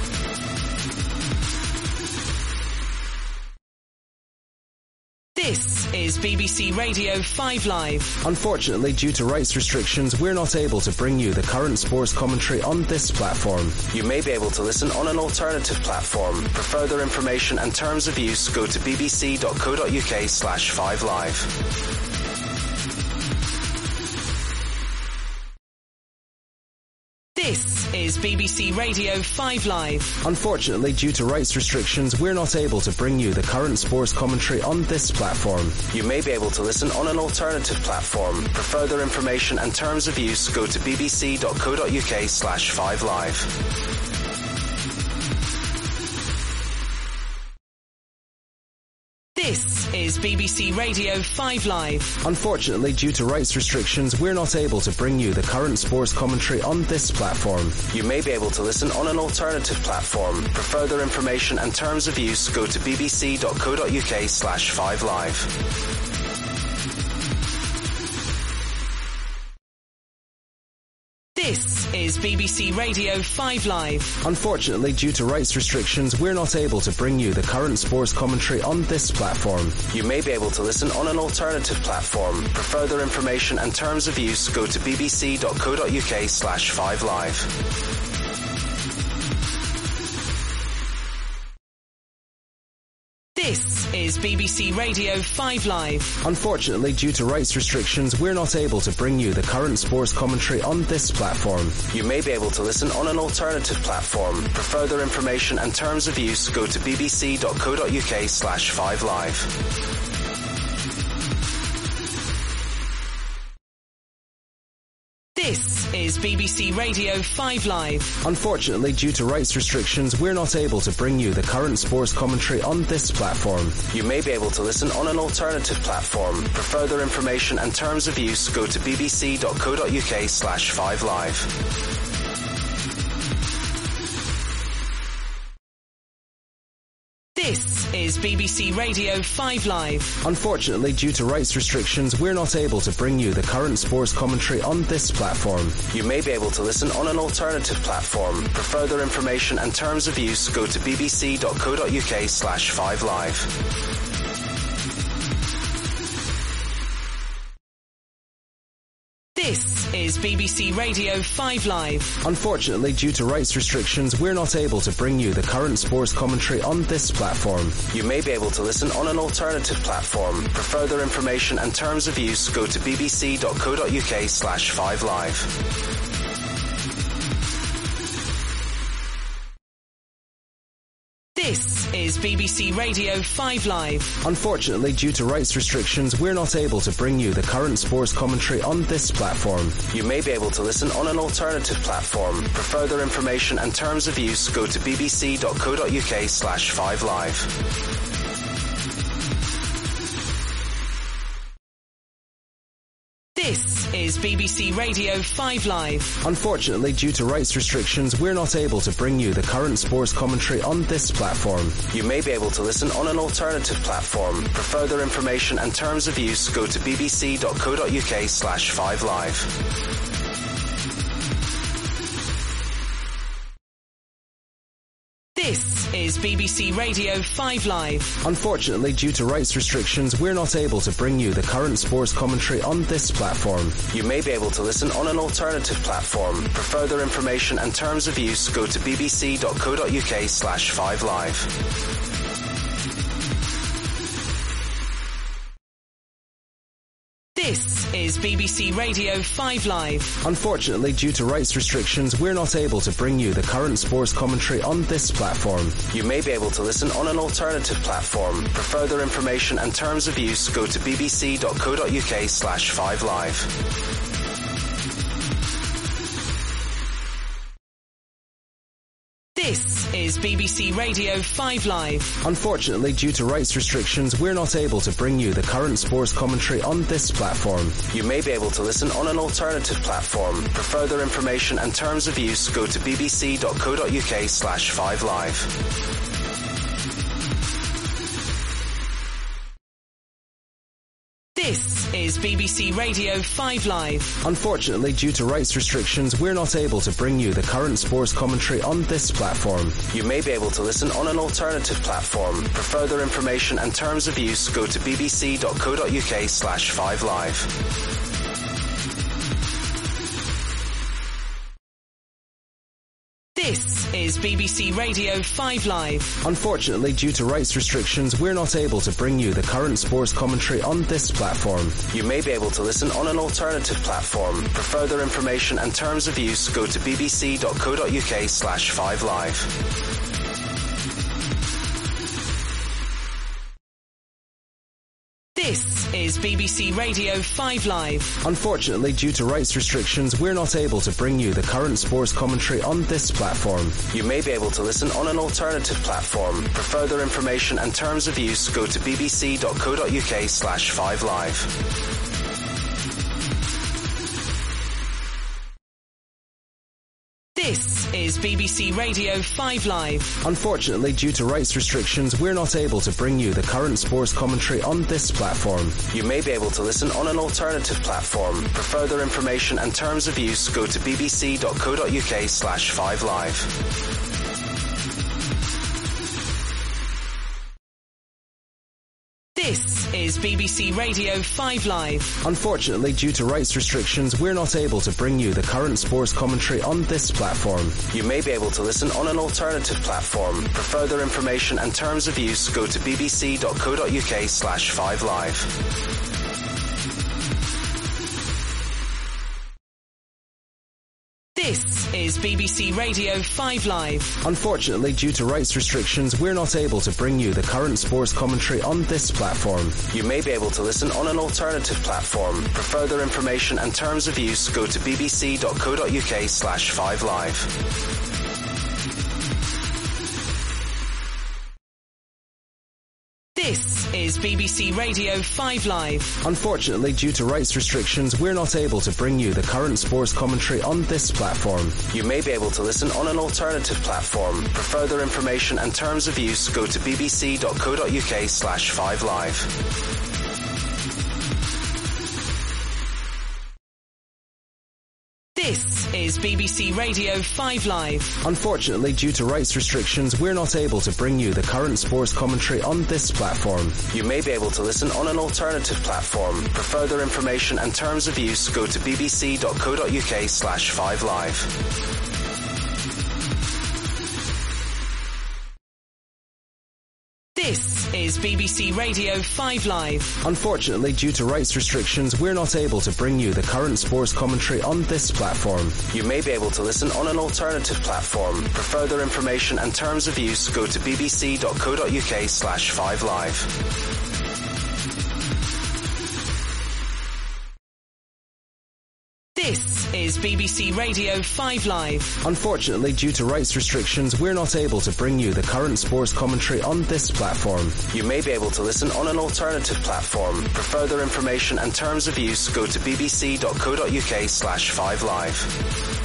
Speaker 2: This is B B C Radio five Live.
Speaker 1: Unfortunately, due to rights restrictions, we're not able to bring you the current sports commentary on this platform. You may be able to listen on an alternative platform. For further information and terms of use, go to bbc.co.uk slash 5live.
Speaker 2: This is B B C Radio five Live.
Speaker 1: Unfortunately, due to rights restrictions, we're not able to bring you the current sports commentary on this platform. You may be able to listen on an alternative platform. For further information and terms of use, go to bbc.co.uk slash 5live.
Speaker 2: This is B B C Radio five Live.
Speaker 1: Unfortunately, due to rights restrictions, we're not able to bring you the current sports commentary on this platform. You may be able to listen on an alternative platform. For further information and terms of use, go to bbc.co.uk slash 5live.
Speaker 2: This is B B C Radio five Live.
Speaker 1: Unfortunately, due to rights restrictions, we're not able to bring you the current sports commentary on this platform. You may be able to listen on an alternative platform. For further information and terms of use, go to bbc.co.uk slash 5live.
Speaker 2: This is B B C Radio five Live.
Speaker 1: Unfortunately, due to rights restrictions, we're not able to bring you the current sports commentary on this platform. You may be able to listen on an alternative platform. For further information and terms of use, go to bbc.co.uk slash 5live.
Speaker 2: This is B B C Radio five Live.
Speaker 1: Unfortunately, due to rights restrictions, we're not able to bring you the current sports commentary on this platform. You may be able to listen on an alternative platform. For further information and terms of use, go to bbc.co.uk slash 5live.
Speaker 2: This is B B C Radio five Live.
Speaker 1: Unfortunately, due to rights restrictions, we're not able to bring you the current sports commentary on this platform. You may be able to listen on an alternative platform. For further information and terms of use, go to bbc.co.uk slash 5live.
Speaker 2: This is B B C Radio five Live.
Speaker 1: Unfortunately, due to rights restrictions, we're not able to bring you the current sports commentary on this platform. You may be able to listen on an alternative platform. For further information and terms of use, go to bbc.co.uk slash 5live.
Speaker 2: This is B B C Radio five Live.
Speaker 1: Unfortunately, due to rights restrictions, we're not able to bring you the current sports commentary on this platform. You may be able to listen on an alternative platform. For further information and terms of use, go to bbc.co.uk slash 5live.
Speaker 2: This is B B C Radio five Live.
Speaker 1: Unfortunately, due to rights restrictions, we're not able to bring you the current sports commentary on this platform. You may be able to listen on an alternative platform. For further information and terms of use, go to bbc.co.uk slash 5live.
Speaker 2: This is B B C Radio five Live.
Speaker 1: Unfortunately, due to rights restrictions, we're not able to bring you the current sports commentary on this platform. You may be able to listen on an alternative platform. For further information and terms of use, go to bbc.co.uk slash 5live.
Speaker 2: This is is B B C Radio five Live.
Speaker 1: Unfortunately, due to rights restrictions, we're not able to bring you the current sports commentary on this platform. You may be able to listen on an alternative platform. For further information and terms of use, go to bbc.co.uk slash 5live.
Speaker 2: This is B B C Radio five Live.
Speaker 1: Unfortunately, due to rights restrictions, we're not able to bring you the current sports commentary on this platform. You may be able to listen on an alternative platform. For further information and terms of use, go to bbc.co.uk slash 5live.
Speaker 2: This is B B C Radio five Live.
Speaker 1: Unfortunately, due to rights restrictions, we're not able to bring you the current sports commentary on this platform. You may be able to listen on an alternative platform. For further information and terms of use, go to bbc.co.uk slash 5live.
Speaker 2: This is B B C Radio five Live.
Speaker 1: Unfortunately, due to rights restrictions, we're not able to bring you the current sports commentary on this platform. You may be able to listen on an alternative platform. For further information and terms of use, go to bbc.co.uk slash 5live.
Speaker 2: This is B B C Radio five Live.
Speaker 1: Unfortunately, due to rights restrictions, we're not able to bring you the current sports commentary on this platform. You may be able to listen on an alternative platform. For further information and terms of use, go to bbc.co.uk slash 5live.
Speaker 2: This is B B C Radio five Live.
Speaker 1: Unfortunately, due to rights restrictions, we're not able to bring you the current sports commentary on this platform. You may be able to listen on an alternative platform. For further information and terms of use, go to bbc.co.uk slash 5live.
Speaker 2: This is B B C Radio five Live.
Speaker 1: Unfortunately, due to rights restrictions, we're not able to bring you the current sports commentary on this platform. You may be able to listen on an alternative platform. For further information and terms of use, go to bbc.co.uk slash 5live.
Speaker 2: This is B B C Radio five Live.
Speaker 1: Unfortunately, due to rights restrictions, we're not able to bring you the current sports commentary on this platform. You may be able to listen on an alternative platform. For further information and terms of use, go to bbc.co.uk slash 5live.
Speaker 2: This is B B C Radio five Live.
Speaker 1: Unfortunately, due to rights restrictions, we're not able to bring you the current sports commentary on this platform. You may be able to listen on an alternative platform. For further information and terms of use, go to bbc.co.uk slash 5live.
Speaker 2: This is B B C Radio five Live.
Speaker 1: Unfortunately, due to rights restrictions, we're not able to bring you the current sports commentary on this platform. You may be able to listen on an alternative platform. For further information and terms of use, go to bbc.co.uk slash 5live.
Speaker 2: This is B B C Radio five Live.
Speaker 1: Unfortunately, due to rights restrictions, we're not able to bring you the current sports commentary on this platform. You may be able to listen on an alternative platform. For further information and terms of use, go to bbc.co.uk slash 5live.
Speaker 2: This is B B C Radio five Live.
Speaker 1: Unfortunately, due to rights restrictions, we're not able to bring you the current sports commentary on this platform. You may be able to listen on an alternative platform. For further information and terms of use, go to bbc.co.uk slash 5live.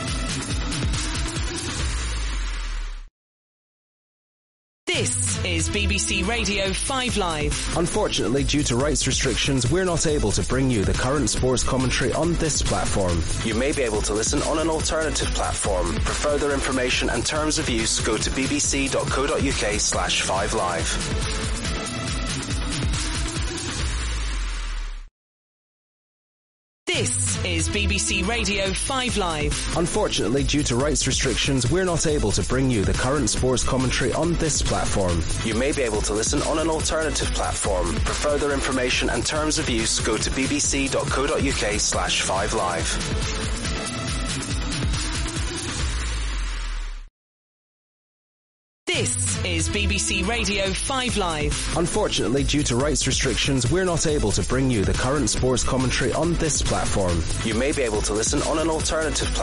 Speaker 2: This is B B C Radio five Live.
Speaker 1: Unfortunately, due to rights restrictions, we're not able to bring you the current sports commentary on this platform. You may be able to listen on an alternative platform. For further information and terms of use, go to bbc.co.uk slash 5live.
Speaker 2: This is B B C Radio five Live.
Speaker 1: Unfortunately, due to rights restrictions, we're not able to bring you the current sports commentary on this platform. You may be able to listen on an alternative platform. For further information and terms of use, go to bbc.co.uk slash 5live.
Speaker 2: This is B B C Radio five Live.
Speaker 1: Unfortunately, due to rights restrictions, we're not able to bring you the current sports commentary on this platform. You may be able to listen on an alternative platform.